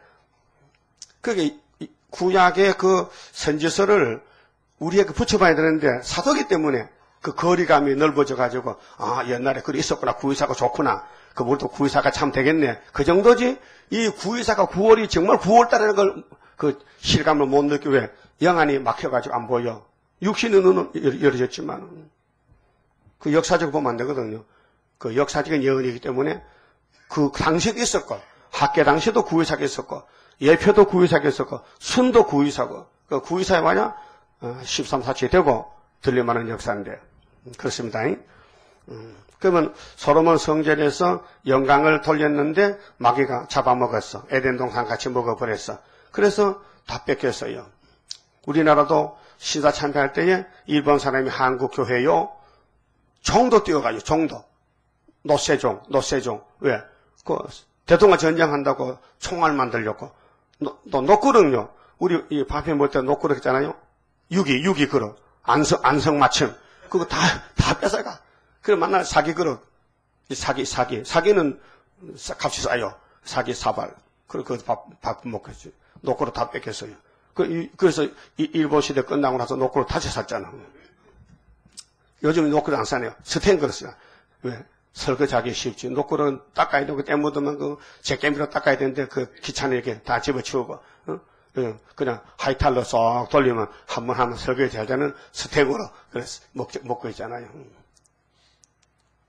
그게 구약의 그 선지서를 우리에게 붙여봐야 되는데 사도기 때문에 그 거리감이 넓어져 가지고 아 옛날에 그리 있었구나 구의사가 좋구나 그 우리도 구의사가 참 되겠네 그 정도지 이 구의사가 구월이 정말 구월달이라는 걸 그 실감을 못 느끼고 왜 영안이 막혀가지고 안 보여 육신의 눈은 열어졌지만 그 역사적으로 보면 안 되거든요. 그 역사적인 예언이기 때문에 그 당시도 있었고 학계 당시도 구의사가 있었고 예표도 구의사가 있었고 순도 구의사고 그 구의사에 만약 십삼, 사치 되고 들릴만한 역사인데 그렇습니다. 음, 그러면 솔로몬 성전에서 영광을 돌렸는데 마귀가 잡아먹었어. 에덴 동산 같이 먹어버렸어. 그래서 다 뺏겼어요. 우리나라도 신사 참배할 때에 일본 사람이 한국 교회요 종도 뛰어가요. 종도 노세종 노세종 왜? 그 대동아 전쟁한다고 총알 만들려고 또 녹그릇요. 우리 이 밥해 먹을 때 녹그릇 있잖아요. 유기 유기 그릇 안성 안성 맞춤 그거 다 다 뺏어가. 그래 만날 사기 그릇 이 사기 사기 사기는 값이 싸요. 사기 사발 그리고 밥 밥 먹겠지. 녹그릇 다 뺏겼어요. 그 그래서 이 일본 시대 끝나고 나서 녹그릇 다시 샀잖아. 요즘 녹그릇 안 사네요. 스텐 그릇이야. 왜? 설거지하기 쉽지. 녹그릇은 닦아야 되고 때 묻으면 그 제깨미로 닦아야 되는데 그 귀찮게 다 집어치우고 어? 그냥 하이탈로 쏙 돌리면 한 번 하면 설거지 잘 되는 스택으로 그래서 먹, 먹고 있잖아요.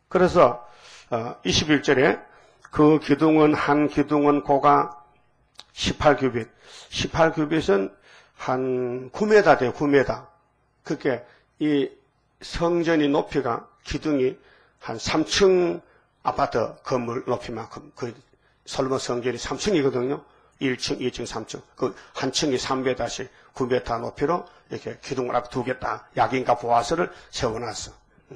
그래서 이십일 절에 그 기둥은 한 기둥은 고가 십팔 규빗, 십팔 규빗은 한 구 미터 돼요. 구 미터. 그게 이 성전이 높이가 기둥이 한 삼 층 아파트 건물 높이만큼, 그 솔로몬 성전이 삼 층이거든요. 일 층, 이 층, 삼 층. 그 한 층이 삼 미터씩 구 미터 높이로 이렇게 기둥을 앞에 두 개 딱 야긴과 보아서를 세워놨어.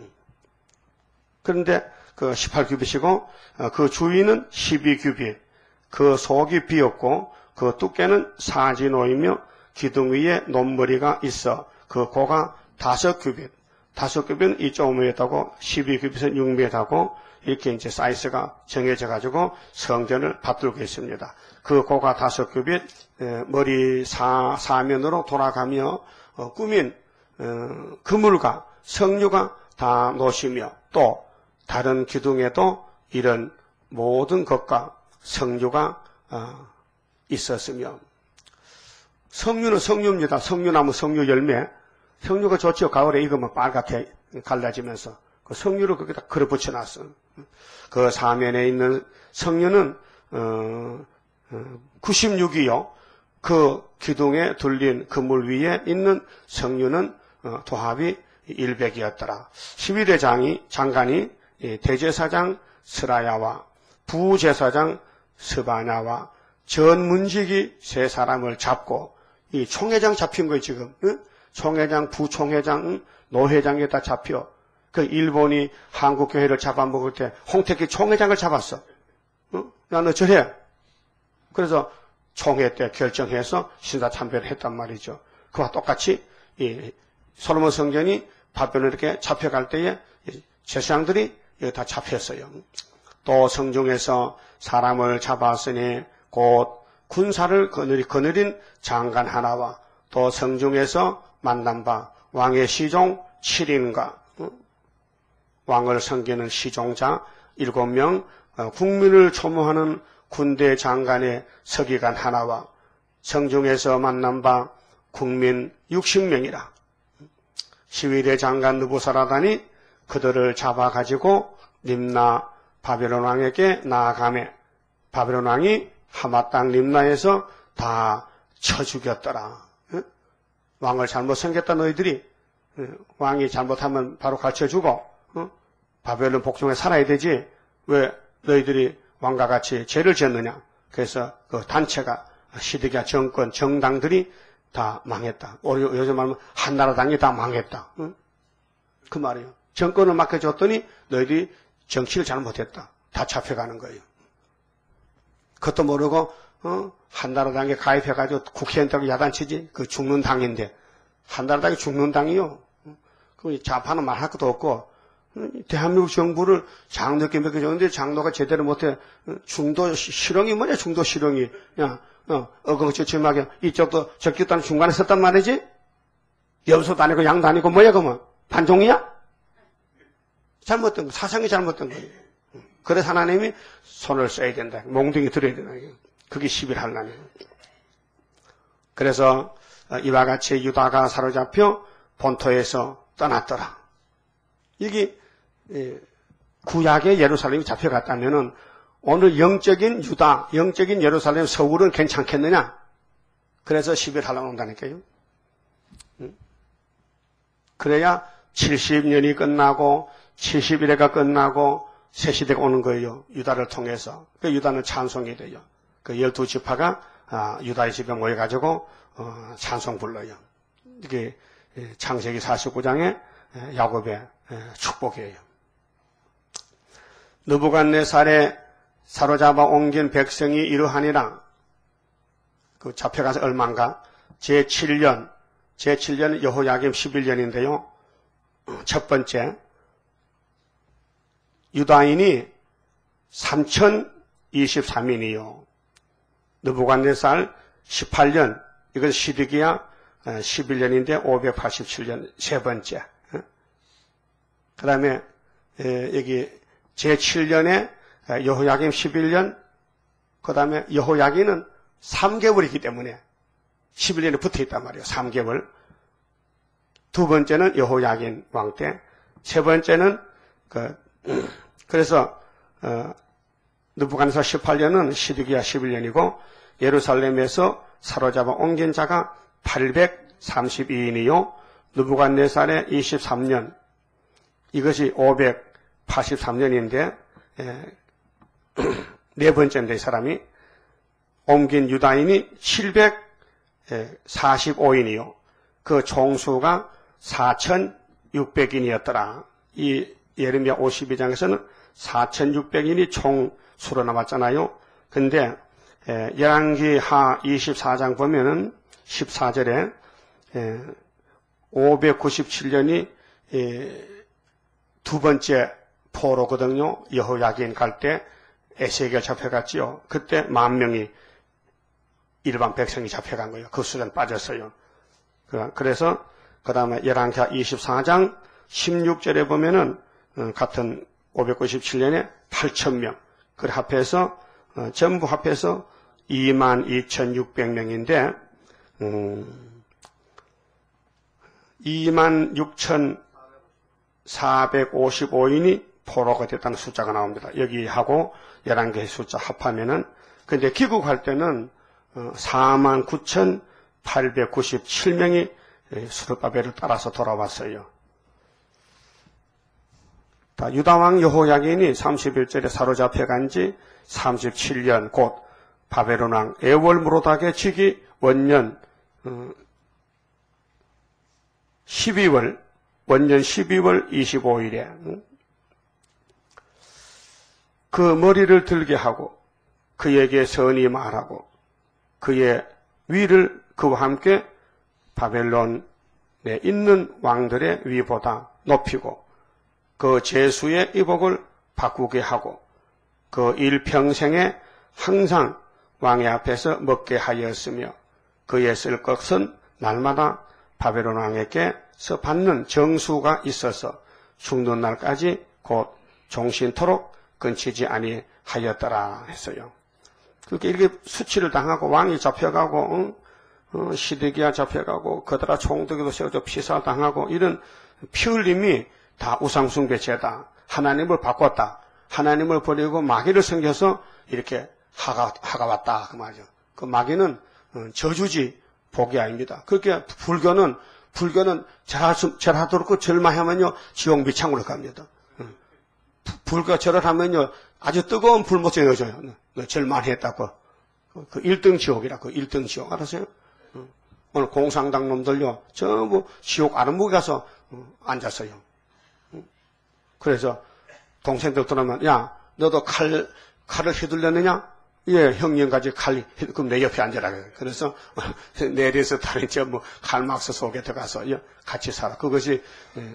그런데 그 십팔 규빗이고 그 주위는 십이 규빗, 그 속이 비었고 그 두께는 사지노이며 기둥 위에 논머리가 있어 그 고가 다섯 규빗, 다섯 규빗은 이 점 오 미터고 십이 규빗은 육 미터고 이렇게 이제 사이즈가 정해져 가지고 성전을 받들고 있습니다. 그 고가 다섯 규빗, 머리 사, 사면으로 돌아가며 어, 꾸민 어, 그물과 석류가 다 놓이며 또 다른 기둥에도 이런 모든 것과 석류가 어, 있었으며 석류는 석류입니다. 석류나무 석류 열매. 석류가 좋죠. 가을에 익으면 빨갛게 갈라지면서 그 석류를 거기다 걸어 붙여놨어. 그 사면에 있는 석류는 어, 어, 구십육 이요. 그 기둥에 둘린 그물 위에 있는 석류는 어, 도합이 백이었더라. 십일 회 장이 장관이 대제사장 스라야와 부제사장 스바냐와 전문직이 세 사람을 잡고 이 총회장 잡힌 거예요 지금. 응? 총회장, 부총회장, 노회장에 다 잡혀. 그 일본이 한국교회를 잡아먹을 때 홍택기 총회장을 잡았어. 응? 야, 너 저래. 그래서 총회 때 결정해서 신사참배를 했단 말이죠. 그와 똑같이 이 솔로몬 성전이 바벨론에 이렇게 잡혀갈 때에 제사장들이 여기 다 잡혔어요. 또 성중에서 사람을 잡았으니 곧 군사를 거느리, 거느린 장관 하나와 또 성중에서 만난 바 왕의 시종 칠 인과 왕을 섬기는 시종자 일곱 명, 국민을 초모하는 군대 장관의 서기관 하나와 성중에서 만난 바 국민 육십 명이라. 십일 회 장관 느부사라단이 그들을 잡아가지고 림나 바벨론 왕에게 나아가매 바벨론 왕이 하마 땅 림나에서 다 쳐 죽였더라. 왕을 잘못 섬겼다 너희들이. 왕이 잘못하면 바로 가르쳐주고 바벨론 복종에 살아야 되지. 왜 너희들이 왕과 같이 죄를 지었느냐. 그래서 그 단체가 시드기야 정권 정당들이 다 망했다. 요즘 말하면 한나라당이 다 망했다. 그 말이에요. 정권을 맡겨줬더니 너희들이 정치를 잘못했다. 다 잡혀가는 거예요. 그것도 모르고 어? 한나라당에 가입해가지고 국회의원들하고 야단치지. 그 죽는 당인데 한나라당이 죽는 당이요. 그 좌파는 말할 것도 없고 대한민국 정부를 장로께 맡겨줬는데 장로가 제대로 못해. 중도 실형이 뭐냐 중도 실형이. 야, 어, 어거저침하게 이쪽도 저쪽도 안 중간에 섰단 말이지. 염소도 아니고 양도 아니고 뭐야 그러면 반종이야? 잘못된 거, 사상이 잘못된 거예요. 그래서 하나님이 손을 써야 된다. 몽둥이 들어야 된다. 그게 십일 할라니에요. 그래서 이와 같이 유다가 사로잡혀 본토에서 떠났더라. 이게 구약의 예루살렘이 잡혀갔다면은 오늘 영적인 유다, 영적인 예루살렘 서울은 괜찮겠느냐? 그래서 십일 할라 온다니까요. 그래야 칠십 년이 끝나고 칠십일 회가 끝나고 새 시대가 오는 거예요. 유다를 통해서. 그 유다는 찬송이 돼요. 그 열두 지파가 아, 유다의 집에 모여가지고 어, 찬송 불러요. 이게 창세기 사십구 장의 야곱의 축복이에요. 느부갓네살에 사로잡아 옮긴 백성이 이러하니라. 그 잡혀가서 얼마인가? 제칠 년, 제칠 년은 여호야김 십일 년인데요. 첫 번째, 유다인이 삼천이십삼 인이요. 느부갓네살 십팔 년, 이건 시드기야 십일 년인데 오백팔십칠 년 세 번째. 그 다음에 여기 제칠 년에 여호야김 십일 년, 그 다음에 여호야김은 삼 개월이기 때문에 십일 년에 붙어 있단 말이에요. 삼 개월. 두 번째는 여호야김 왕 때, 세 번째는 그 그래서 어, 느부갓네살 십팔 년은 시드기야 십일 년이고 예루살렘에서 사로잡아 옮긴 자가 팔백삼십이 인이요 느부갓네살의 이십삼 년 이것이 오백팔십삼 년인데 에, 네 번째인데 이 사람이 옮긴 유다인이 칠백사십오 인이요 그 총수가 사천육백 인이었더라. 이 예레미야 오십이 장에서는 사천육백 인이 총수로 나왔잖아요. 근데 열왕기하 이십사 장 보면은 십사 절에 오백구십칠 년이 두 번째 포로거든요. 여호야긴 갈 때 에세겔 잡혀갔지요. 그때 만 명이 일반 백성이 잡혀간 거예요. 그 수준 빠졌어요. 그래서 그 다음에 열왕기하 이십사 장 십육 절에 보면은 같은 오백구십칠 년에 팔천 명 그 합해서 전부 합해서 이만 이천육백 명인데 음, 이만 육천사백오십오 인이 포로가 됐다는 숫자가 나옵니다. 여기하고 열왕기의 숫자 합하면은 근데 귀국할 때는 사만 구천팔백구십칠 명이 스룹바벨을 따라서 돌아왔어요. 유다왕 여호야긴이 삼십일 절에 사로잡혀간 지 삼십칠 년 곧 바벨론왕 에월무로닥의 즉위 원년 십이월 원년 십이월 이십오 일에 그 머리를 들게 하고 그에게 선이 말하고 그의 위를 그와 함께 바벨론에 있는 왕들의 위보다 높이고 그 제수의 이복을 바꾸게 하고 그 일평생에 항상 왕의 앞에서 먹게 하였으며 그의 쓸 것은 날마다 바벨론 왕에게서 받는 정수가 있어서 죽는 날까지 곧 종신토록 끊치지 아니하였더라 했어요. 그렇게 이렇게 수치를 당하고 왕이 잡혀가고 응? 어, 시드기야 잡혀가고 그들아 총독에도 세워져 피살당하고 이런 피 흘림이 다 우상숭배 죄다. 하나님을 바꿨다. 하나님을 버리고 마귀를 섬겨서 이렇게 하가, 하가 왔다. 그 말이죠. 그 마귀는 저주지 복이 아닙니다. 그렇게 불교는, 불교는 절하도록 절마하면요, 지옥 미창으로 갑니다. 불교 절을 하면요, 아주 뜨거운 불못 쬐어져요. 절만 했다고. 그 일 등 지옥이라, 그 일 등 지옥. 알았어요? 오늘 공상당 놈들요, 전부 지옥 아랫목에 가서 앉았어요. 그래서 동생들 들어오면 야 너도 칼, 칼을 휘둘렸느냐? 예, 형님까지 칼, 그럼 내 옆에 앉아라. 그래서 내려서 다른 전부 칼막스 속에 들어가서 같이 살아. 그것이 예,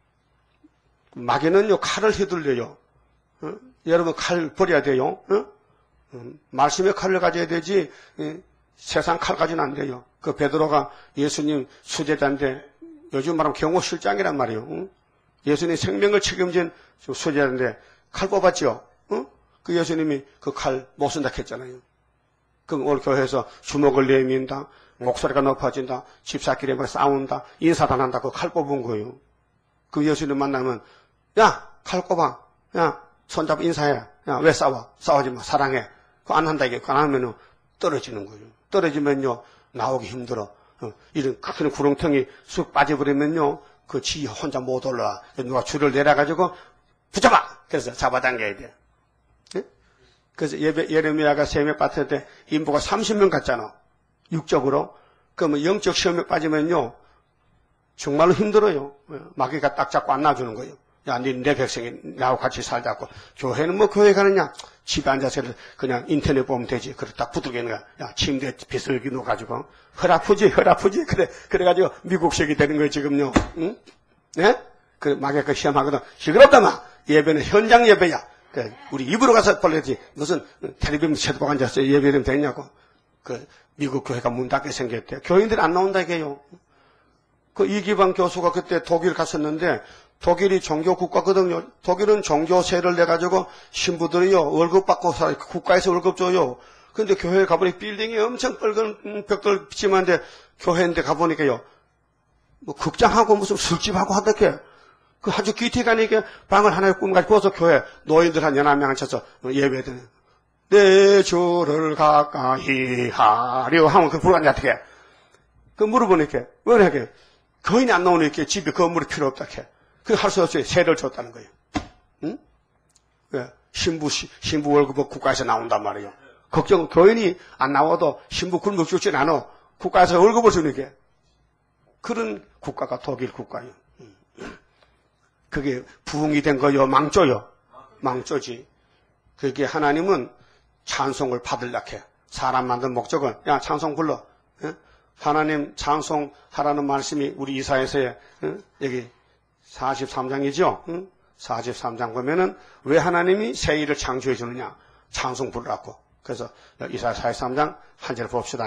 마귀는요 칼을 휘둘려요. 어? 여러분 칼 버려야 돼요. 어? 음, 말씀의 칼을 가져야 되지 예, 세상 칼 가지는 안 돼요. 그 베드로가 예수님 수제자인데 요즘 말하면 경호실장이란 말이에요. 응? 예수님 생명을 책임진 수제자인데 칼 뽑았죠. 응? 그 예수님이 그 칼 못 쓴다 했잖아요. 그럼 오늘 교회에서 주먹을 내민다, 목소리가 높아진다, 집사끼리 막 싸운다, 인사단한다. 그 칼 뽑은 거예요. 그 예수님 만나면 야 칼 꼽아, 야 손잡아 인사해, 야 왜 싸워? 싸우지 마, 사랑해. 그거 안 한다 이게. 안 하면은 떨어지는 거예요. 떨어지면요 나오기 힘들어. 어, 이런 큰 구렁텅이 쑥 빠져버리면요 그 지 혼자 못 올라와. 누가 줄을 내려가지고 붙잡아. 그래서 잡아당겨야 돼. 네? 그래서 예배, 예레미야가 세매 빠뜨릴 때 인부가 삼십 명 갔잖아. 육적으로. 그러면 영적 시험에 빠지면요 정말로 힘들어요. 마귀가 딱 잡고 안 놔주는 거예요. 야, 니 내 백성이 나하고 같이 살자고. 교회는 뭐 교회 가느냐? 집에 앉아서 그냥 인터넷 보면 되지. 그래 딱 붙들겠는 거야. 야, 침대 비슬기 놓아가지고. 허 아프지, 허 아프지. 그래, 그래가지고 미국식이 되는 거예요, 지금요. 응? 네? 그 마귀가 시험하거든. 시끄럽다마. 예배는 현장 예배야. 그래, 우리 입으로 가서 벌려지. 무슨 텔레비전 쳐다보고 앉아서 예배는 되냐고. 그 미국 교회가 문 닫게 생겼대. 교인들이 안 나온다 이게요. 그 이기방 교수가 그때 독일 갔었는데 독일이 종교 국가거든요. 독일은 종교세를 내가지고 신부들이요 월급 받고 살 국가에서 월급 줘요. 근데 교회에 가보니 빌딩이 엄청 뻘건 벽돌 비치만데 교회인데 가보니까요 뭐 극장하고 무슨 술집하고 하던게 그 아주 기특하니까 방을 하나의 꿈같이 구워서 교회 노인들 한 연합 명 앉혀서 예배드는. 내 주를 가까이 하려 하면 그 불안이 어떻게 해? 그 물어보니까, 왜 이렇게? 거인이 안 나오니까 집에 건물이 필요 없다 해. 그 할 수 없이 세를 줬다는 거예요. 응? 왜? 신부, 신부 월급은 국가에서 나온단 말이에요. 걱정, 교인이 안 나와도 신부 굶어 죽진 않아. 국가에서 월급을 주니까. 그런 국가가 독일 국가예요. 그게 부흥이 된 거요, 망조요? 망조지. 그게 하나님은 찬송을 받으려고 해. 사람 만든 목적은, 야, 찬송 불러. 예? 하나님 찬송하라는 말씀이 우리 이사야서에, 예? 여기 사십삼 장이죠? 응? 사십삼 장 보면은 왜 하나님이 새 일을 창조해 주느냐? 찬송 부르라고. 그래서 이사야 사십삼 장 한 절 봅시다.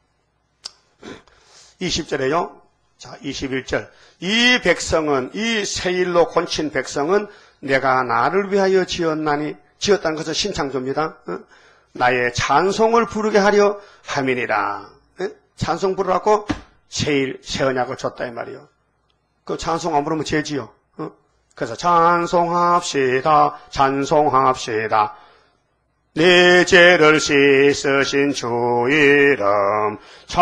이십 절에요. 자, 이십일 절. 이 백성은, 이 새 일로 곤친 백성은 내가 나를 위하여 지었나니, 지었다는 것은 신창조입니다. 응? 나의 찬송을 부르게 하려 함이니라. 응? 찬송 부르라고 새 일, 새 언약을 줬다 이 말이요. 그 찬송 안 부르면 죄지요. 응? 그래서 찬송합시다, 찬송합시다. 내 죄를 씻으신 주 이름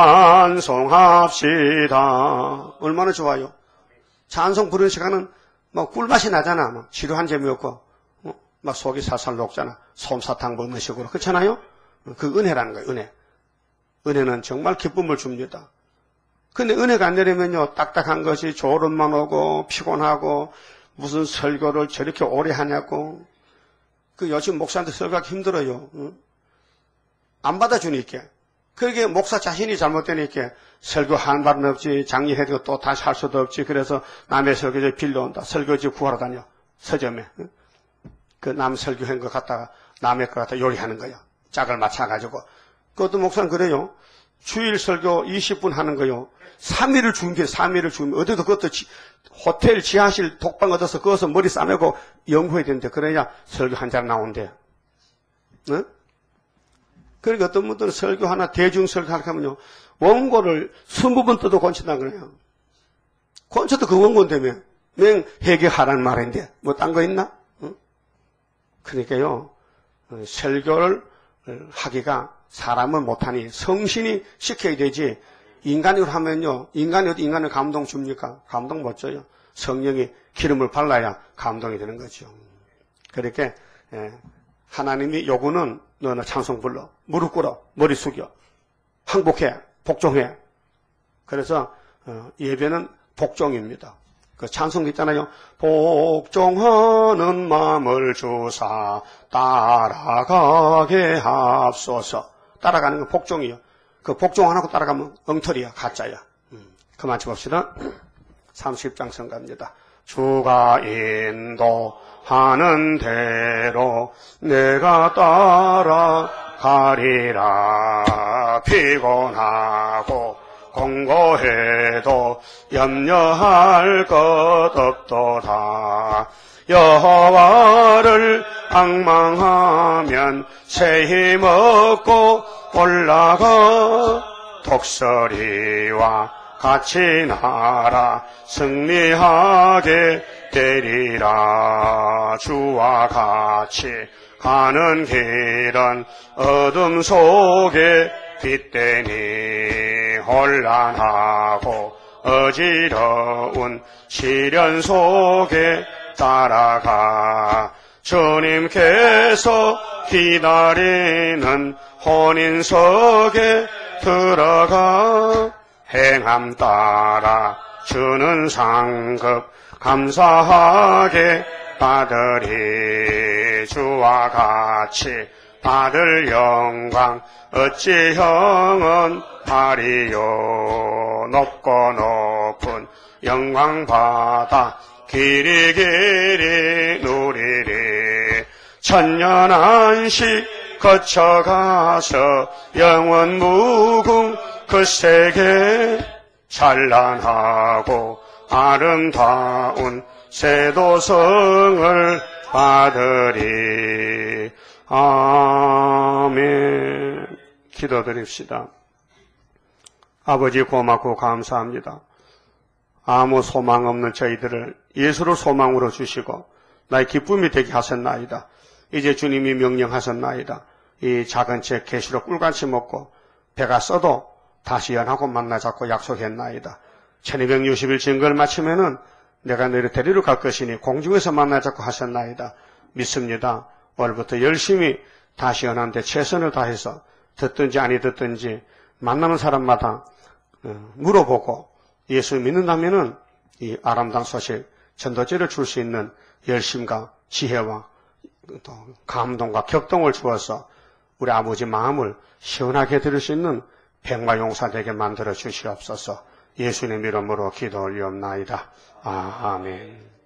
찬송합시다. 얼마나 좋아요. 찬송 부르는 시간은 막 꿀맛이 나잖아. 막 지루한 재미없고 어? 막 속이 살살 녹잖아. 솜사탕 먹는 식으로. 그렇잖아요. 그 은혜라는 거예요. 은혜. 은혜는 정말 기쁨을 줍니다. 근데 은혜가 안 내리면요, 딱딱한 것이 졸음만 오고 피곤하고 무슨 설교를 저렇게 오래 하냐고. 그 요즘 목사한테 설교하기 힘들어요. 응? 안 받아주니까. 그게 목사 자신이 잘못되니까 설교 한 발은 없지, 장례해도 또 다시 할 수도 없지. 그래서 남의 설교지 빌려온다. 설교지 구하러 다녀. 서점에. 응? 그 남 설교한 거 갖다가 남의 거 갖다 요리하는 거야. 짝을 맞춰가지고. 그것도 목사는 그래요. 주일 설교 이십 분 하는 거요. 삼 일을 준비해, 삼 일을 준비해. 어디도 그것도 지, 호텔 지하실 독방 얻어서 그것서 머리 싸매고 연구해야 되는데, 그래야 설교 한 장 나온대. 응? 그러니까 어떤 분들은 설교 하나, 대중 설교 하나 하면요, 원고를 스무 번 떠도 권친다는 거예요. 권쳐도 그 원고인데며, 맹 해결하라는 말인데, 뭐 딴 거 있나? 응? 그러니까요, 설교를 하기가 사람은 못하니 성신이 시켜야 되지, 인간으로 하면요, 인간이 어디 인간을 감동 줍니까? 감동 못 줘요. 성령이 기름을 발라야 감동이 되는 거죠. 그렇게 예, 하나님이 요구는 너는 찬송 불러, 무릎 꿇어, 머리 숙여, 항복해, 복종해. 그래서 어, 예배는 복종입니다. 그 찬송 있잖아요. 복종하는 마음을 주사 따라가게 합소서. 따라가는 건 복종이요. 그 복종 안 하고 따라가면 엉터리야, 가짜야. 음, 그만 쳐봅시다. 삼십 장 성가입니다. 주가 인도하는 대로 내가 따라가리라. 피곤하고 공고해도 염려할 것 없도다. 여호와를 앙망하면 새 힘 얻고 올라가. 독서리와 같이 나라 승리하게 되리라. 주와 같이 가는 길은 어둠 속에 빛되니 혼란하고 어지러운 시련 속에 따라가. 주님께서 기다리는 혼인석에 들어가. 행함 따라 주는 상급 감사하게 받으리. 주와 같이 받을 영광 어찌 형은 하리요. 높고 높은 영광 받아 길이 길이 누리리. 천년 안식 거쳐가서 영원 무궁 그 세계 찬란하고 아름다운 세도성을 받으리. 아멘. 기도드립시다. 아버지 고맙고 감사합니다. 아무 소망 없는 저희들을 예수를 소망으로 주시고 나의 기쁨이 되게 하셨나이다. 이제 주님이 명령하셨나이다. 이 작은 책 계시록 꿀같이 먹고 배가 써도 다시 연하고 만나자고 약속했나이다. 천이백육십 일 증거를 마치면은 내가 너희를 데리러 갈 것이니 공중에서 만나자고 하셨나이다. 믿습니다. 오늘부터 열심히 다시 연한데 최선을 다해서 듣든지 아니 듣든지 만나는 사람마다 물어보고 예수 믿는다면은 이 아름다운 소식 전도제를 줄 수 있는 열심과 지혜와 또 감동과 격동을 주어서 우리 아버지 마음을 시원하게 들을 수 있는 백마용사 되게 만들어 주시옵소서. 예수님 이름으로 기도 올리옵나이다. 아멘.